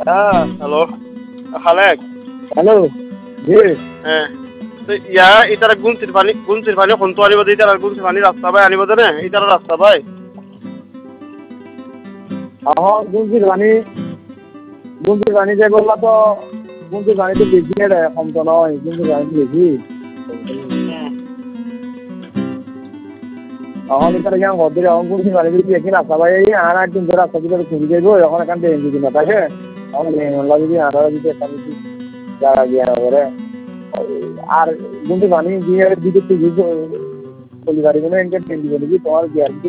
হ্যাঁ। Hello Khalek hello. জি। হ্যাঁ তো ইতারা গুনতির পানি কোন তো আনিব ইতারা গুনতির পানি রাস্তা ভাই আনিব দে না ইতারা রাস্তা ভাই গুঞ্জির পানি যে বললা তো গুঞ্জির পানি তো বেশি রে, কম তো নয়, গুঞ্জির পানি তো বেশি। এখন এখানে কেমন ভদ্র এখন গুঞ্জির পানি যদি দেখি রাস্তা ভাই আর একদিন ধরে রাস্তা ভিতরে খুঁজে যাইব, এখন এখান থেকে যদি না থাকে এখন যদি আরো যদি একটা বেশি জায়গা গিয়ে না করে আর গুঞ্জির পানি দিয়ে দিতে চলি পারিব না, এনকে ট্রেন দিব নাকি তোমার